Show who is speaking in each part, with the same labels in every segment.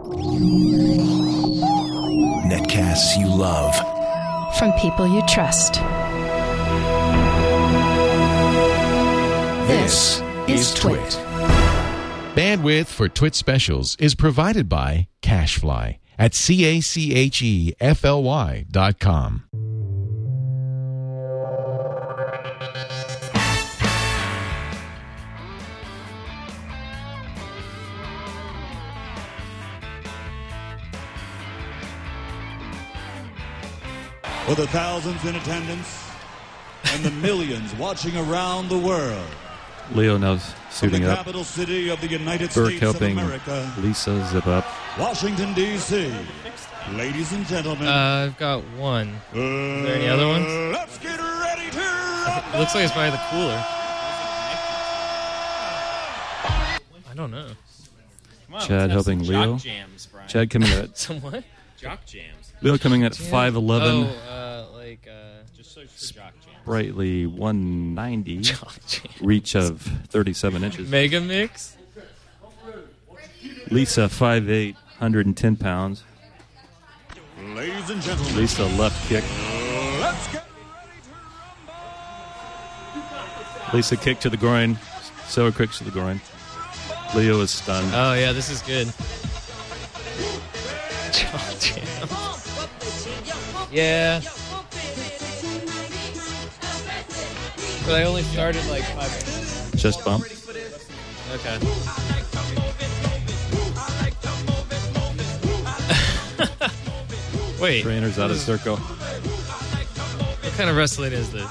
Speaker 1: Netcasts you love.
Speaker 2: From people you trust.
Speaker 1: This is Twit.
Speaker 3: Bandwidth for Twit specials is provided by CacheFly at CACHEFLY.com.
Speaker 4: For the thousands in attendance and the millions watching around the world.
Speaker 5: Leo now
Speaker 4: From the
Speaker 5: suiting up.
Speaker 4: capital city of the United
Speaker 5: Burke
Speaker 4: States of
Speaker 5: helping
Speaker 4: America,
Speaker 5: Lisa zip up.
Speaker 4: Washington, D.C. Ladies and gentlemen.
Speaker 6: I've got one. Is there any other ones?
Speaker 4: Let's get ready to rumble!
Speaker 6: It looks like it's probably the cooler. I don't know.
Speaker 7: Come on,
Speaker 5: Chad
Speaker 7: let's have
Speaker 5: helping
Speaker 7: some
Speaker 5: Leo.
Speaker 7: Jock jams, Brian.
Speaker 5: Chad coming at
Speaker 6: Some what?
Speaker 7: Jock jams.
Speaker 5: Leo coming at 5'11",
Speaker 7: Just search for Jock jams.
Speaker 5: brightly 190,
Speaker 6: Jock Jam.
Speaker 5: reach of 37 inches.
Speaker 6: Mega Mix?
Speaker 5: Lisa 5'8", 110 pounds.
Speaker 4: Ladies and gentlemen.
Speaker 5: Lisa left kick.
Speaker 4: Let's get
Speaker 5: Lisa kick to the groin. So kicks to the groin. Leo is stunned.
Speaker 6: Oh, yeah, this is good. Jock Jam. Yeah. But I only started like 5 minutes.
Speaker 5: Chest bump.
Speaker 6: Okay. Wait.
Speaker 5: Trainer's out of circle.
Speaker 6: What kind of wrestling is this?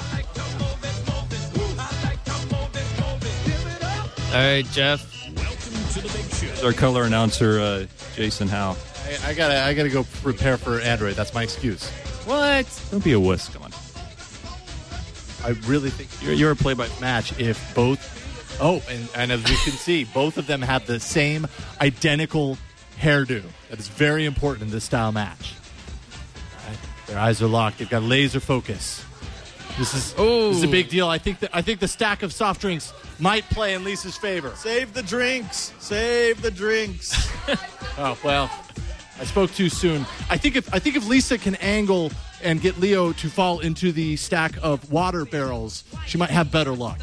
Speaker 6: All right, Jeff.
Speaker 5: It's our color announcer, Jason Howe.
Speaker 8: I gotta go prepare for Android. That's my excuse.
Speaker 6: What?
Speaker 5: Don't be a wuss. Come on.
Speaker 8: I really think
Speaker 5: You're a play-by.
Speaker 8: match if both. Oh, and as we can see, both of them have the same identical hairdo. That is very important in this style match. All right, their eyes are locked. They've got laser focus. This is a big deal. I think the stack of soft drinks might play in Lisa's favor.
Speaker 9: Save the drinks. Save the drinks.
Speaker 8: Oh well, I spoke too soon. I think if Lisa can angle and get Leo to fall into the stack of water barrels, she might have better luck.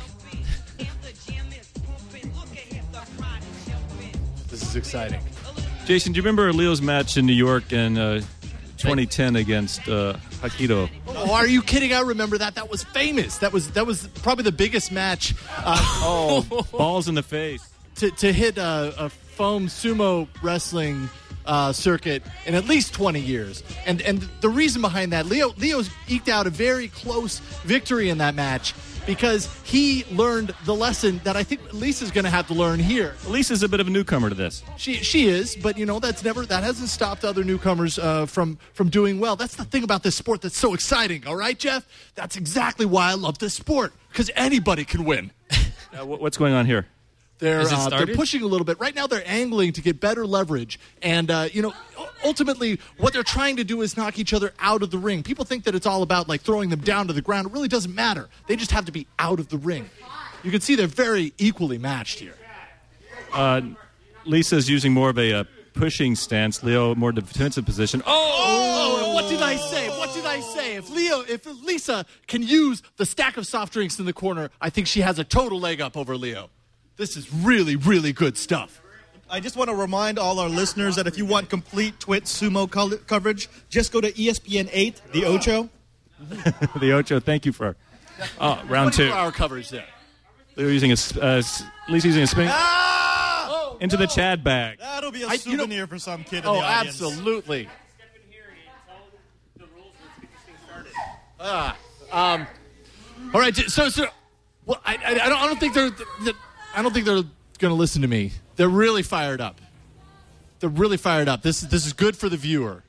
Speaker 8: This is exciting.
Speaker 5: Jason, do you remember Leo's match in New York in 2010 against Hakito?
Speaker 8: Oh, are you kidding? I remember that. That was famous. That was probably the biggest match.
Speaker 5: Balls in the face.
Speaker 8: To hit a foam sumo wrestling circuit in at least 20 years. And the reason behind that, Leo's eked out a very close victory in that match because he learned the lesson that I think Lisa's going to have to learn here.
Speaker 5: Lisa's a bit of a newcomer to this.
Speaker 8: She is, but that hasn't stopped other newcomers from doing well. That's the thing about this sport that's so exciting, all right, Jeff? That's exactly why I love this sport, because anybody can win.
Speaker 5: What's going on here?
Speaker 8: They're pushing a little bit. Right now they're angling to get better leverage. And, ultimately what they're trying to do is knock each other out of the ring. People think that it's all about, like, throwing them down to the ground. It really doesn't matter. They just have to be out of the ring. You can see they're very equally matched here.
Speaker 5: Lisa's using more of a pushing stance. Leo, more defensive position.
Speaker 8: Oh, what did I say? If Lisa can use the stack of soft drinks in the corner, I think she has a total leg up over Leo. This is really, really good stuff.
Speaker 9: I just want to remind all our listeners that if you want complete Twit sumo coverage, just go to ESPN 8, the Ocho.
Speaker 5: The Ocho, thank you for round 2.
Speaker 8: 24-hour coverage there.
Speaker 5: Lisa's using a spinning into the Chad bag.
Speaker 9: That'll be a souvenir for some kid in the audience.
Speaker 8: Absolutely. All right, so well, I don't think they're going to listen to me. They're really fired up. This is good for the viewer.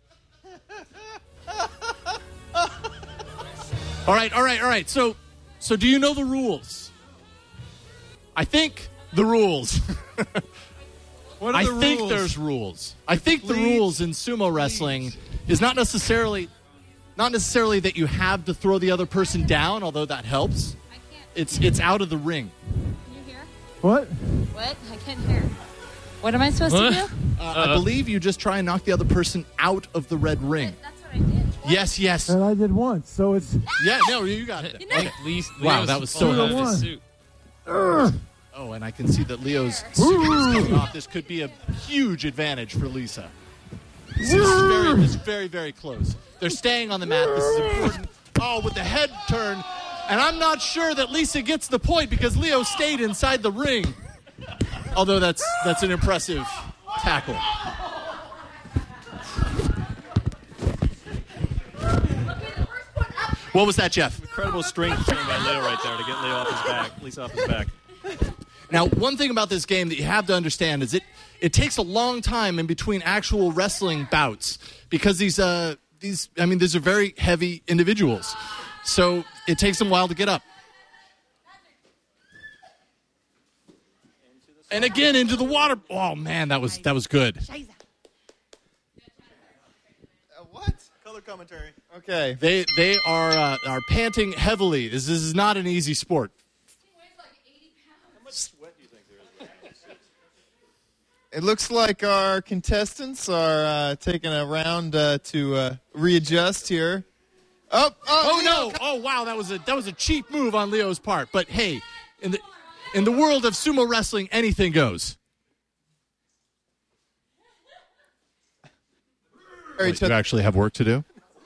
Speaker 8: All right. So do you know the rules? I think the rules.
Speaker 9: What are the rules?
Speaker 8: I think there's rules. I think the rules in sumo wrestling is not necessarily that you have to throw the other person down, although that helps. It's out of the ring.
Speaker 10: Can you hear?
Speaker 8: What?
Speaker 10: What? I can't hear. What am I supposed to do?
Speaker 8: I believe you just try and knock the other person out of the red ring.
Speaker 10: That's what I did.
Speaker 8: Yes.
Speaker 11: And I did once, so it's...
Speaker 8: Yeah, no, you got it.
Speaker 5: Wow,
Speaker 8: that was so
Speaker 5: hard.
Speaker 8: hard.
Speaker 5: Suit.
Speaker 8: Oh, and I can see that Leo's suit is coming off. This could be a huge advantage for Lisa. This is very, very close. They're staying on the mat. This is important. Oh, with the head turn. And I'm not sure that Lisa gets the point because Leo stayed inside the ring. Although that's an impressive tackle. What was that, Jeff?
Speaker 5: Incredible strength shown by Leo right there to get Leo off his back. Lisa off his back.
Speaker 8: Now, one thing about this game that you have to understand is it takes a long time in between actual wrestling bouts because these are very heavy individuals. So it takes them a while to get up. And again into the water. Oh man, that was good.
Speaker 12: What? Color commentary. Okay.
Speaker 8: They are panting heavily. This is not an easy sport.
Speaker 12: It looks like our contestants are taking a round to readjust here.
Speaker 8: Oh no! Oh wow, that was a cheap move on Leo's part. But hey, in the world of sumo wrestling, anything goes. Wait, you actually have work to do?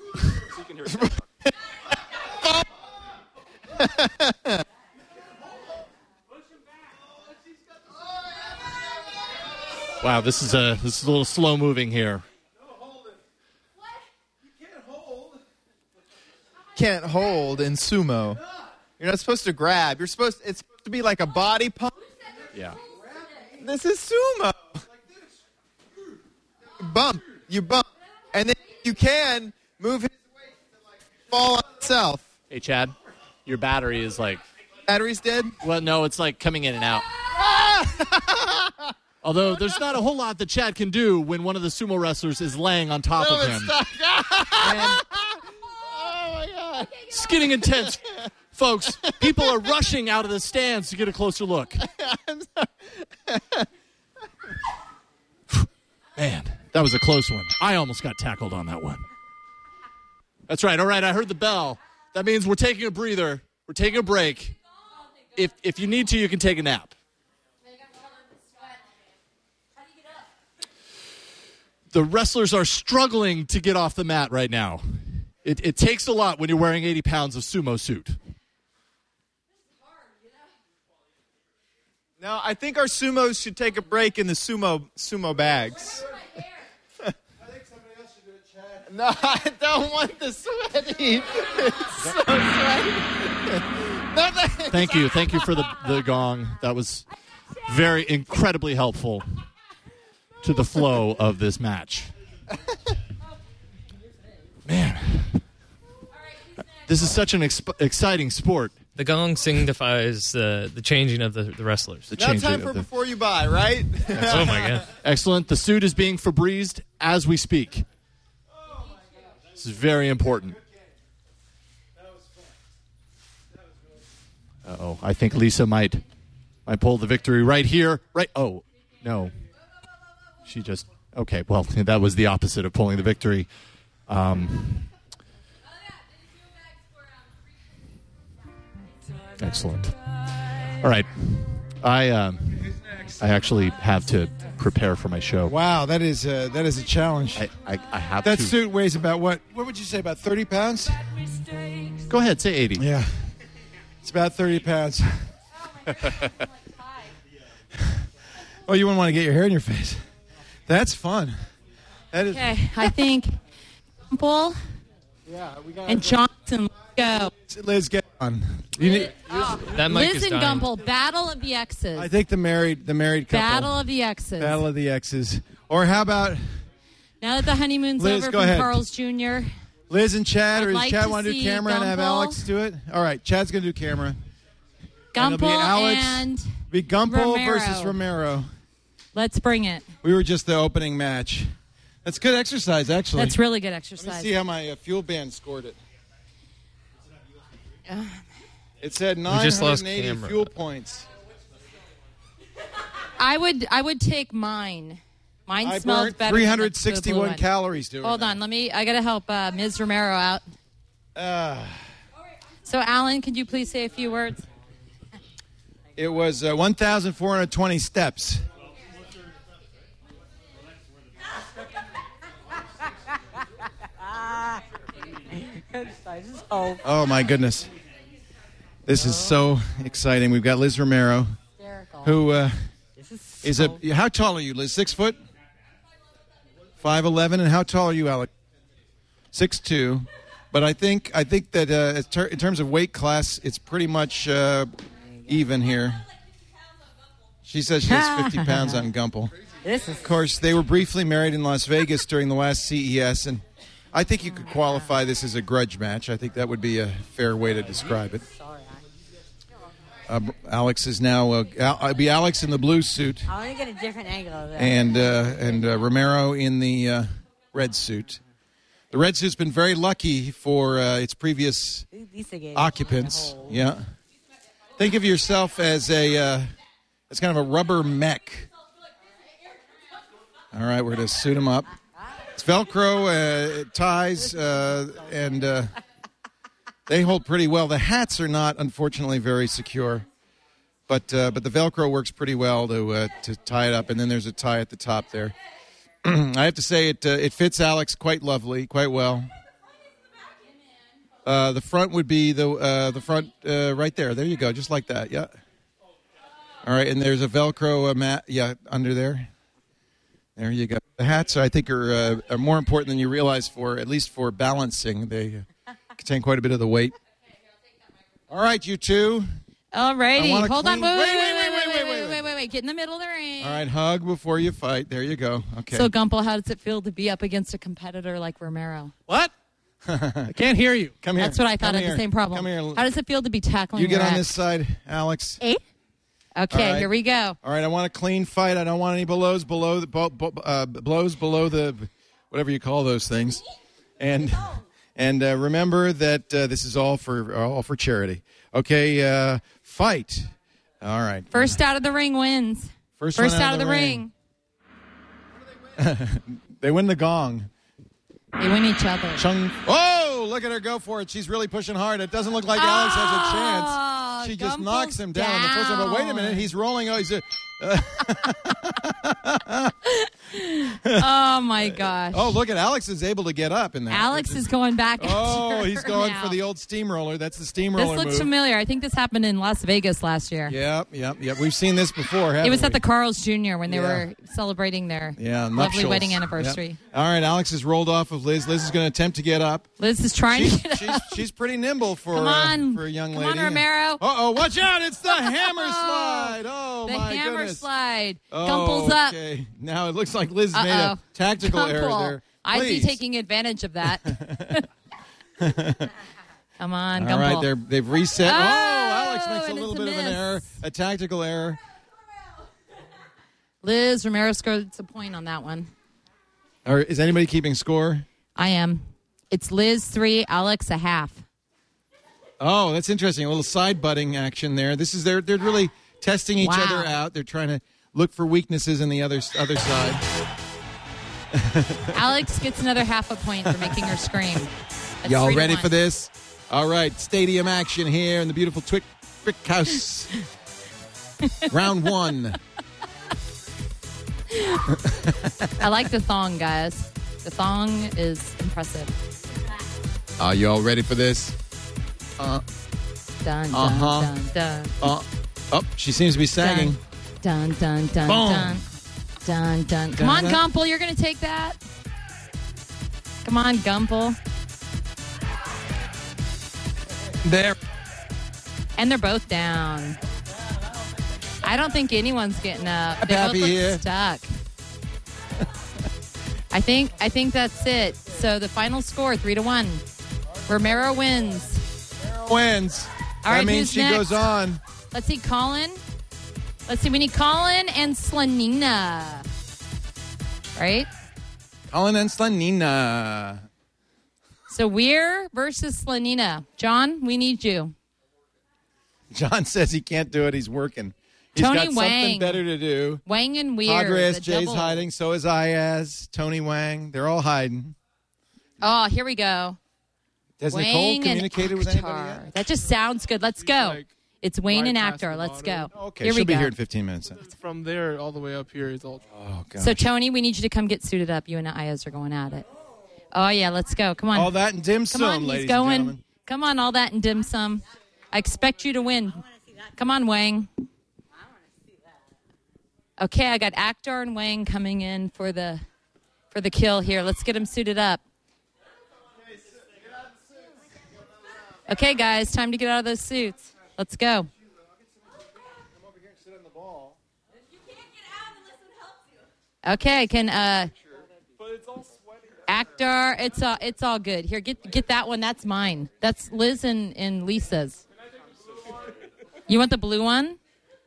Speaker 8: Wow, this is a little slow moving here.
Speaker 12: Can't hold in sumo. You're not supposed to grab. It's supposed to be like a body pump.
Speaker 8: Yeah.
Speaker 12: This is sumo. You bump. And then you can move his weight to fall on itself.
Speaker 8: Hey, Chad, your battery is like...
Speaker 12: Battery's dead?
Speaker 8: Well, no, it's like coming in and out. Although there's not a whole lot that Chad can do when one of the sumo wrestlers is laying on top of him.
Speaker 12: Oh, my God.
Speaker 8: It's getting intense. Folks, people are rushing out of the stands to get a closer look. Man, that was a close one. I almost got tackled on that one. That's right. All right, I heard the bell. That means we're taking a breather. We're taking a break. If you need to, you can take a nap. The wrestlers are struggling to get off the mat right now. It takes a lot when you're wearing 80 pounds of sumo suit.
Speaker 12: No, I think our sumos should take a break in the sumo bags. I think somebody else should do it, Chad. No, I don't want the sweaty. It's so sweaty.
Speaker 8: Thank you for the gong. That was very incredibly helpful to the flow of this match. Man, this is such an exciting sport.
Speaker 6: The gong signifies the changing of the wrestlers.
Speaker 12: Now time for before you buy, right?
Speaker 6: Oh, my God.
Speaker 8: Excellent. The suit is being Febrezed as we speak. This is very important. Uh-oh. I think Lisa might pull the victory right here. Right. Oh, no. She just... Okay, well, that was the opposite of pulling the victory. Excellent. All right. I actually have to prepare for my show.
Speaker 11: Wow, that is a challenge.
Speaker 8: I have
Speaker 11: that
Speaker 8: to.
Speaker 11: suit weighs about what would you say, about 30 pounds?
Speaker 8: Go ahead, say 80.
Speaker 11: Yeah. It's about 30 pounds. Oh, you wouldn't want to get your hair in your face. That's fun. That is.
Speaker 10: Okay, I think Bull and Johnson, go.
Speaker 11: Liz, get on.
Speaker 6: That mic
Speaker 10: Liz
Speaker 6: is
Speaker 10: and
Speaker 6: dying.
Speaker 10: Gumbel, Battle of the X's.
Speaker 11: I think the married couple.
Speaker 10: Battle of the X's.
Speaker 11: Battle of the X's. Or how about
Speaker 10: Now that the honeymoon's
Speaker 11: Liz,
Speaker 10: over
Speaker 11: go
Speaker 10: from
Speaker 11: ahead.
Speaker 10: Carl's Jr.,
Speaker 11: Liz and Chad,
Speaker 10: I'd
Speaker 11: or does
Speaker 10: like
Speaker 11: Chad
Speaker 10: to
Speaker 11: want to do
Speaker 10: see
Speaker 11: camera and have
Speaker 10: Gumbel.
Speaker 11: Alex do it? All right, Chad's going to do camera. And it'll
Speaker 10: Gumbel
Speaker 11: be Alex,
Speaker 10: and
Speaker 11: be Gumbel
Speaker 10: Romero.
Speaker 11: versus Romero.
Speaker 10: Let's bring it.
Speaker 11: We were just the opening match. That's good exercise, actually.
Speaker 10: That's really good
Speaker 11: Let
Speaker 10: exercise.
Speaker 11: me see how my fuel band scored it. It said
Speaker 6: just lost
Speaker 11: 980
Speaker 6: camera.
Speaker 11: fuel points.
Speaker 10: I would take mine. Mine
Speaker 11: I
Speaker 10: smells
Speaker 11: burnt
Speaker 10: better.
Speaker 11: 361
Speaker 10: than the blue
Speaker 11: calories doing
Speaker 10: Hold
Speaker 11: that.
Speaker 10: on, I gotta help Ms. Romero out. So, Alan, could you please say a few words?
Speaker 11: It was 1,420 steps. Oh, my goodness. This is so exciting. We've got Liz Romero, who is how tall are you, Liz? 6 foot? 5'11", and how tall are you, Alex? 6'2". But I think that in terms of weight class, it's pretty much even here. She says she has 50 pounds on Gumpel. Of course, they were briefly married in Las Vegas during the last CES, and I think you could qualify this as a grudge match. I think that would be a fair way to describe it. Alex is now be Alex in the blue suit.
Speaker 13: I want to get a different angle of that.
Speaker 11: And Romero in the red suit. The red suit's been very lucky for its previous occupants. Yeah. Think of yourself as kind of a rubber mech. All right, we're going to suit him up. It's Velcro ties, and they hold pretty well. The hats are not, unfortunately, very secure, but the Velcro works pretty well to tie it up, and then there's a tie at the top there. I have to say it fits Alex quite well. The front would be the front right there. There you go, just like that. Yeah. All right, and there's a Velcro mat. Yeah, under there. There you go. The hats, I think, are more important than you realize at least for balancing. They contain quite a bit of the weight. All right, you two.
Speaker 10: All righty. Hold on.
Speaker 11: Wait.
Speaker 10: Get in the middle of the ring.
Speaker 11: All right, hug before you fight. There you go. Okay.
Speaker 10: So, Gumpel, how does it feel to be up against a competitor like Romero?
Speaker 6: What? I can't hear you.
Speaker 11: Come here.
Speaker 10: That's what I thought. I had the same problem.
Speaker 11: Come here.
Speaker 10: How does it feel to be tackling
Speaker 11: You get
Speaker 10: your
Speaker 11: on
Speaker 10: ex?
Speaker 11: this side, Alex.
Speaker 10: Okay,
Speaker 11: right.
Speaker 10: Here we go.
Speaker 11: All right, I want a clean fight. I don't want any blows below the whatever you call those things. And remember that this is all for charity. Okay, fight. All right.
Speaker 10: First out of the ring wins.
Speaker 11: First
Speaker 10: out of the ring.
Speaker 11: They win the gong.
Speaker 10: They win each other.
Speaker 11: Chung. Oh, look at her go for it. She's really pushing hard. It doesn't look like Alex has a chance. She just knocks him down the first time. But wait a minute. He's rolling. Oh,
Speaker 10: Oh, my gosh.
Speaker 11: Oh, look at Alex is able to get up in there.
Speaker 10: Alex is going back.
Speaker 11: Oh, he's going
Speaker 10: now.
Speaker 11: for the old steamroller. That's the steamroller
Speaker 10: This looks
Speaker 11: move.
Speaker 10: familiar. I think this happened in Las Vegas last year.
Speaker 11: Yep. We've seen this before, haven't we?
Speaker 10: It was at the Carl's Jr. when they were celebrating their lovely
Speaker 11: nuptials.
Speaker 10: wedding anniversary.
Speaker 11: Yep. All right, Alex has rolled off of Liz. Liz is going to attempt to get up.
Speaker 10: Liz is trying to get up.
Speaker 11: She's pretty nimble for a young lady.
Speaker 10: Come on, Romero.
Speaker 11: Uh-oh, watch out. It's the hammer slide. Oh,
Speaker 10: the
Speaker 11: my
Speaker 10: hammer
Speaker 11: goodness.
Speaker 10: slide.
Speaker 11: Oh,
Speaker 10: Gumpel's up.
Speaker 11: Okay. Now it looks like Liz made a tactical error there.
Speaker 10: I see
Speaker 11: Please.
Speaker 10: taking advantage of that. Come on, Gumpel.
Speaker 11: All right, they've reset.
Speaker 10: Oh,
Speaker 11: Alex makes a
Speaker 10: and
Speaker 11: little
Speaker 10: it's a
Speaker 11: bit of an
Speaker 10: miss.
Speaker 11: error, a tactical error.
Speaker 10: Liz Romero scored a point on that one.
Speaker 11: Or is anybody keeping score?
Speaker 10: I am. It's Liz 3, Alex a half.
Speaker 11: Oh, that's interesting. A little side butting action there. This is they're really testing each other out. They're trying to look for weaknesses in the other side.
Speaker 10: Alex gets another half a point for making her scream. That's
Speaker 11: Y'all
Speaker 10: 3-1.
Speaker 11: ready for this? All right, stadium action here in the beautiful Brick House. Round 1.
Speaker 10: I like the thong, guys. The thong is impressive.
Speaker 11: Are you all ready for this?
Speaker 10: Dun, dun,
Speaker 11: Uh-huh.
Speaker 10: dun, dun.
Speaker 11: Oh, she seems to be sagging.
Speaker 10: Dun, dun, dun,
Speaker 11: Boom.
Speaker 10: dun. Dun, dun. Come on,
Speaker 11: Dun, dun.
Speaker 10: Gumpel. You're going to take that? Come on, Gumpel.
Speaker 11: There.
Speaker 10: And they're both down. I don't think anyone's getting up. They both
Speaker 11: Happy
Speaker 10: look
Speaker 11: here.
Speaker 10: stuck. I think that's it. So the final score, 3-1. Romero wins.
Speaker 11: Wins.
Speaker 10: All right,
Speaker 11: that means
Speaker 10: who's
Speaker 11: she
Speaker 10: next?
Speaker 11: goes on.
Speaker 10: Let's see, Colin. Let's see, we need Colin and Slanina. Right?
Speaker 11: Colin and Slanina.
Speaker 10: So Weir versus Slanina. John, we need you.
Speaker 11: John says he can't do it. He's working. He's
Speaker 10: Tony
Speaker 11: got something
Speaker 10: Wang.
Speaker 11: better to do.
Speaker 10: Wang and Weir.
Speaker 11: Padre
Speaker 10: the
Speaker 11: SJ's
Speaker 10: double.
Speaker 11: hiding. So is Ayaz. Tony Wang. They're all hiding.
Speaker 10: Oh, here we go.
Speaker 11: Has
Speaker 10: Wang
Speaker 11: Nicole
Speaker 10: and
Speaker 11: communicated with anybody
Speaker 10: Akhtar.
Speaker 11: yet?
Speaker 10: That just sounds good. Let's go.
Speaker 13: like
Speaker 10: It's Wayne and
Speaker 13: right past
Speaker 10: Akhtar.
Speaker 13: the
Speaker 10: Let's go.
Speaker 13: bottom.
Speaker 11: Okay,
Speaker 10: Here we
Speaker 11: she'll be
Speaker 10: go.
Speaker 11: here in 15 minutes. Then.
Speaker 13: From there all the way up here is all.
Speaker 11: Oh, God.
Speaker 10: So, Tony, we need you to come get suited up. You and Ayaz are going at it. Oh, yeah, let's go. Come on.
Speaker 11: All that and dim
Speaker 10: Come on,
Speaker 11: sum,
Speaker 10: he's
Speaker 11: ladies and
Speaker 10: going.
Speaker 11: gentlemen.
Speaker 10: Come on, all that and dim sum. I expect you to win. Come on, Wang. Okay, I got Akhtar and Wang coming in for the kill here. Let's get them suited up. Okay, guys, time to get out of those suits. Let's go. Okay, can Akhtar? It's all good. Here, get that one. That's mine. That's Liz and Lisa's. You want the blue one?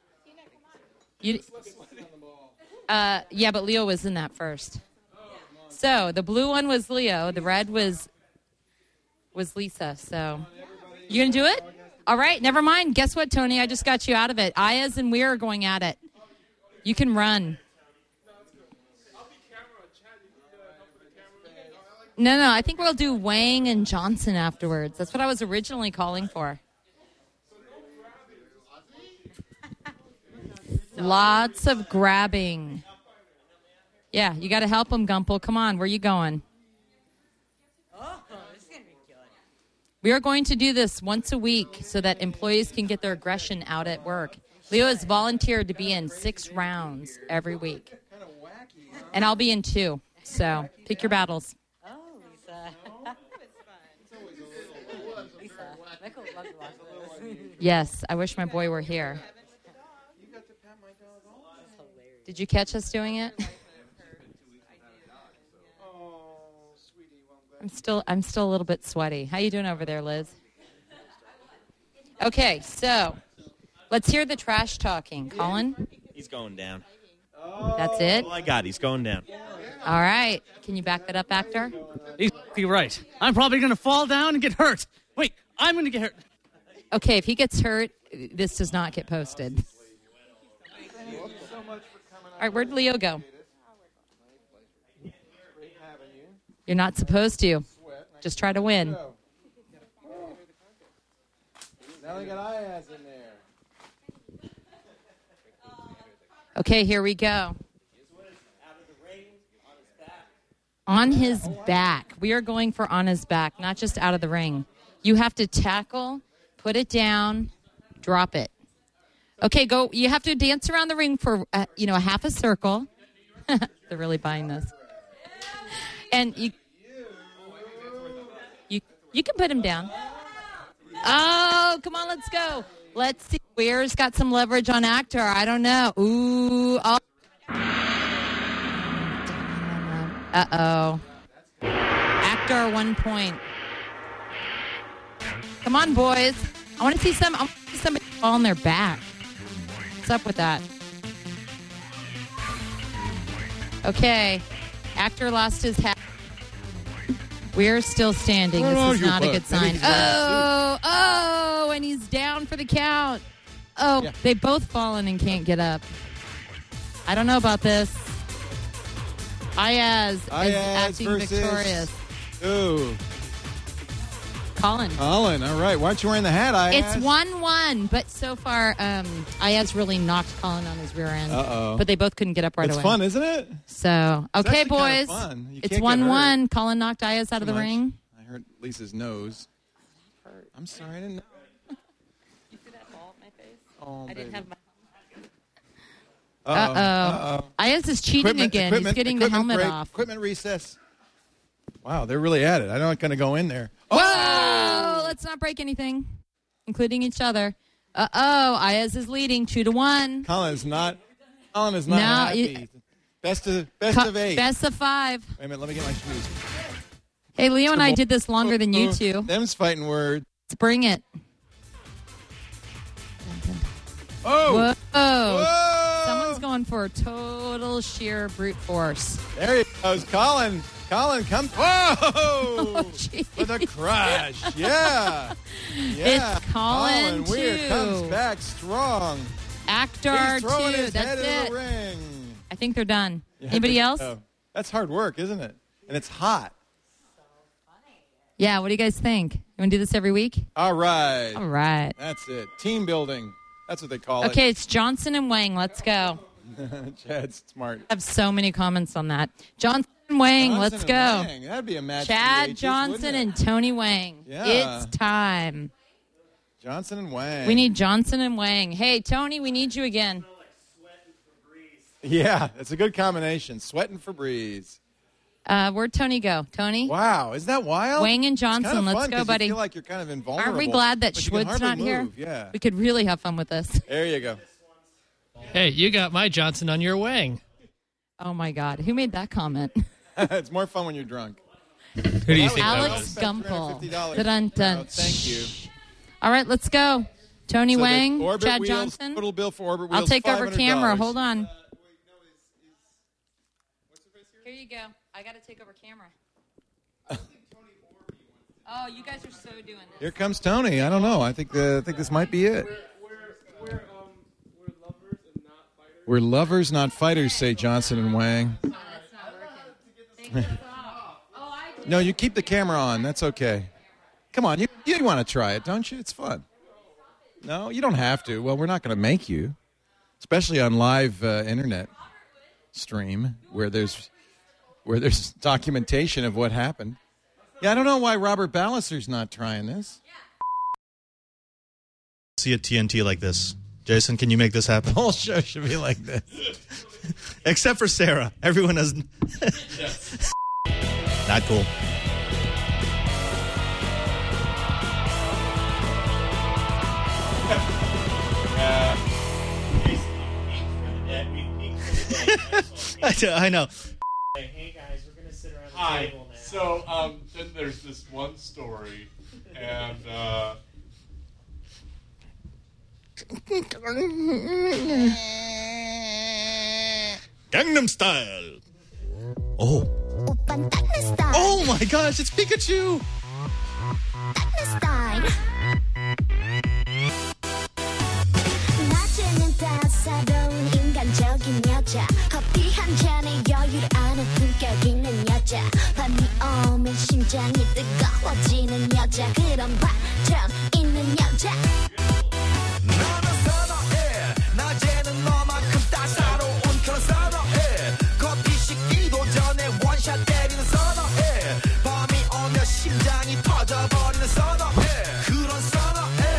Speaker 10: Yeah, but Leo was in that first. So the blue one was Leo. The red was Lisa. So you gonna do it? All right. Never mind. Guess what, Tony? I just got you out of it. Ayaz and Weir are going at it. You can run. No. I think we'll do Wang and Johnson afterwards. That's what I was originally calling for. Lots of grabbing. Yeah, you got to help him, Gumpel. Come on, where are you going? We are going to do this once a week so that employees can get their aggression out at work. Leo has volunteered to be in 6 rounds every week. And I'll be in 2. So pick your battles.
Speaker 14: Oh, Lisa.
Speaker 10: Yes, I wish my boy were here. Did you catch us doing it? I'm still a little bit sweaty. How you doing over there, Liz? Okay, so let's hear the trash talking. Colin?
Speaker 7: He's going down.
Speaker 10: That's it?
Speaker 7: Oh, I got it. He's going down.
Speaker 10: All right. Can you back that up, Akhtar?
Speaker 6: Exactly right. I'm probably going to fall down and get hurt. Wait, I'm going to get hurt.
Speaker 10: Okay, if he gets hurt, this does not get posted. All right, where'd Leo go? You're not supposed to. Just try to win.
Speaker 11: Now they got Ayaz in there.
Speaker 10: Okay, here we go. On his back. We are going for on his back, not just out of the ring. You have to tackle, put it down, drop it. Okay, go. You have to dance around the ring for, a half a circle. They're really buying this. And you can put him down. Oh, come on, let's go. Let's see. Weir's got some leverage on Akhtar. I don't know. Ooh. Oh. Uh-oh. Akhtar 1 point. Come on, boys. I want to see somebody fall on their back. What's up with that? Okay. Akhtar lost his hat. We're still standing. This is not a good sign. Oh, and he's down for the count. Oh, yeah. They've both fallen and can't get up. I don't know about this. Ayaz is acting victorious.
Speaker 11: Ooh.
Speaker 10: Colin,
Speaker 11: all right. Why aren't you wearing the hat, Ayaz?
Speaker 10: It's 1-1, but so far, Ayaz really knocked Colin on his rear end.
Speaker 11: Uh-oh.
Speaker 10: But they both couldn't get up right away.
Speaker 11: It's fun, isn't it?
Speaker 10: So, okay, boys.
Speaker 11: Fun.
Speaker 10: It's 1-1. Colin knocked Ayaz out of the ring.
Speaker 11: I heard Lisa's nose. I'm sorry, I didn't know.
Speaker 10: You see that ball at my face?
Speaker 11: Oh,
Speaker 10: I didn't have my...
Speaker 11: Uh-oh.
Speaker 10: Ayaz is cheating again. He's getting the helmet off.
Speaker 11: Equipment recess. Wow, they're really at it. I'm not going to go in there.
Speaker 10: Whoa! Let's not break anything, including each other. Ayaz is leading 2-1.
Speaker 11: Colin is not happy. Best of 8.
Speaker 10: Best of 5.
Speaker 11: Wait a minute, let me get my shoes.
Speaker 10: Hey, Leo and I did this longer than you two.
Speaker 11: Them's fighting words.
Speaker 10: Let's bring it.
Speaker 11: Oh!
Speaker 10: Whoa! Someone's going for total sheer brute force.
Speaker 11: There he goes, Colin. Colin, come. Whoa! With a crash. Yeah.
Speaker 10: It's Colin
Speaker 11: Weir comes back strong.
Speaker 10: Actor
Speaker 11: He's throwing
Speaker 10: 2.
Speaker 11: his
Speaker 10: That's
Speaker 11: head in
Speaker 10: it.
Speaker 11: the ring.
Speaker 10: I think they're done.
Speaker 11: Yeah,
Speaker 10: Anybody else?
Speaker 11: That's hard work, isn't it? And it's hot.
Speaker 10: Yeah, what do you guys think? You want to do this every week?
Speaker 11: All right.
Speaker 10: All right.
Speaker 11: That's it. Team building. That's what they call it.
Speaker 10: Okay, it's Johnson and Wang. Let's go.
Speaker 11: Chad's smart.
Speaker 10: I have so many comments on that. Johnson and Wang,
Speaker 11: Johnson
Speaker 10: let's
Speaker 11: and
Speaker 10: go.
Speaker 11: Wang. That'd be a match.
Speaker 10: Chad
Speaker 11: for the ages,
Speaker 10: Johnson
Speaker 11: wouldn't it?
Speaker 10: and Tony Wang.
Speaker 11: Yeah.
Speaker 10: It's time.
Speaker 11: Johnson and Wang.
Speaker 10: We need Johnson and Wang. Hey, Tony, we need you again.
Speaker 11: Yeah, it's a good combination. Sweat and Febreze.
Speaker 10: Where'd Tony go? Tony?
Speaker 11: Wow, isn't that wild?
Speaker 10: Wang and
Speaker 11: It's kind
Speaker 10: Johnson,
Speaker 11: of
Speaker 10: let's
Speaker 11: fun
Speaker 10: go,
Speaker 11: 'cause
Speaker 10: buddy.
Speaker 11: You feel like you're kind of invulnerable.
Speaker 10: Aren't we glad that
Speaker 11: but you can
Speaker 10: Schwood's
Speaker 11: hardly
Speaker 10: not here?
Speaker 11: move. Yeah.
Speaker 10: We could really have fun with this.
Speaker 11: There you go.
Speaker 14: Hey, you got my Johnson on your Wang.
Speaker 10: Oh, my God. Who made that comment?
Speaker 11: It's more fun when you're drunk.
Speaker 14: Who do you think that
Speaker 10: Alex
Speaker 14: was?
Speaker 10: Gumpel.
Speaker 11: $350.
Speaker 10: Dun-dun-dun.
Speaker 11: Oh, thank you.
Speaker 10: All right, let's go. Tony
Speaker 11: So the
Speaker 10: Wang,
Speaker 11: Orbit
Speaker 10: Chad
Speaker 11: wheels,
Speaker 10: Johnson.
Speaker 11: Total bill for Orbit wheels.
Speaker 10: I'll take over
Speaker 11: $500.
Speaker 10: camera. Hold on. Here you go. I got to take over camera. Oh, you guys are so doing this.
Speaker 11: Here comes Tony. I don't know. I think this might be it. We're lovers, not fighters, say Johnson and Wang.
Speaker 10: Oh, that's not working.
Speaker 11: No, you keep the camera on. That's okay. Come on, you want to try it, don't you? It's fun. No, you don't have to. Well, we're not going to make you, especially on live internet stream where there's documentation of what happened. Yeah, I don't know why Robert Ballister's not trying this.
Speaker 15: See a TNT like this. Jason, can you make this happen?
Speaker 11: The whole show should be like this.
Speaker 15: Except for Sarah. Everyone has... Not cool. I know.
Speaker 7: Hey guys, we're gonna sit around the
Speaker 16: Hi.
Speaker 7: table now.
Speaker 16: So then there's this one story, and
Speaker 15: Gangnam Style. Oh. Oh my gosh, it's Pikachu.
Speaker 17: 낮에는 따사로운 인간적인 여자 커피 한 잔에 여유를 아는 품격 있는 여자 밤이 오면 심장이 뜨거워지는 여자 그런 반전 있는 여자 나는 선호해 낮에는 너만큼 따사로운 그런 선호해 커피 식기도 전에 원샷 때리는 선호해 밤이 오면 심장이 터져버리는 선호해 그런 선호해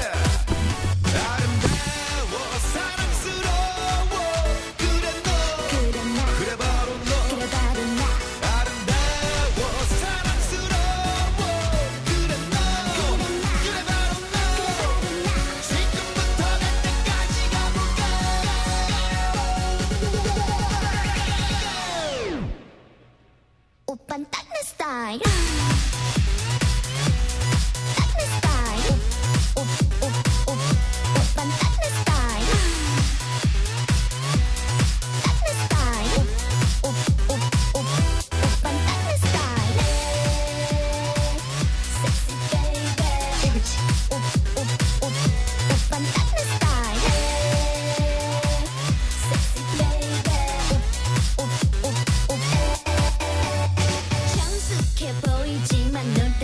Speaker 17: 아름다워 사랑스러워 그래 너 그래 바로 너 아름다워 사랑스러워 그래 너 그래 바로 너 지금부터 날 때까지 가볼까 오빤 딱 내 스타일 정숙해 보이지만 널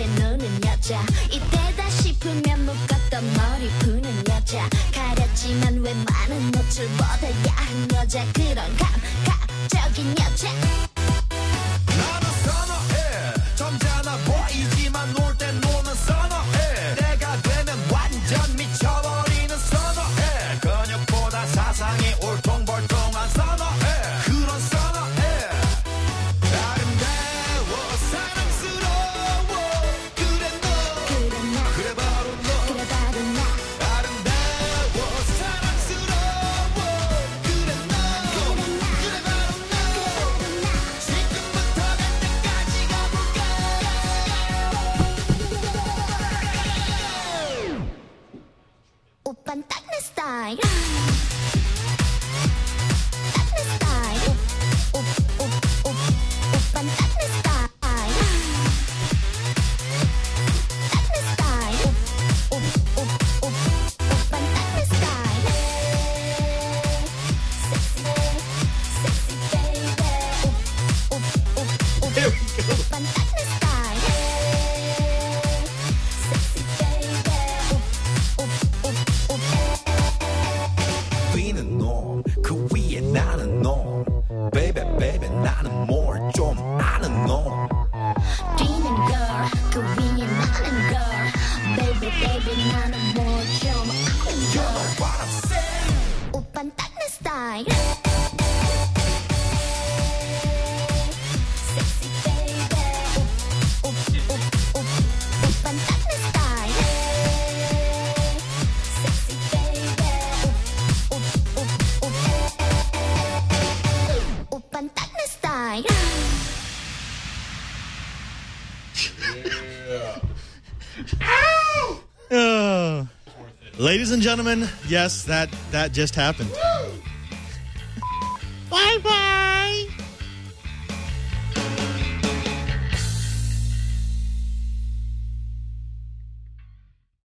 Speaker 18: Being 놈, 그 위에 나는 놈. Baby, baby, 나는 뭘 좀 아는 놈.
Speaker 17: 뛰는 girl, 그 위에 나는 girl. Baby, baby, 나는 뭘 좀 아는
Speaker 18: You know what I'm saying?
Speaker 17: 오빤 닦는 스타일. Sexy baby. 오빤 닦는 스타일. Sexy baby. 오빤 닦는 스타일.
Speaker 9: Ladies and gentlemen, yes, that just happened.
Speaker 12: Bye bye.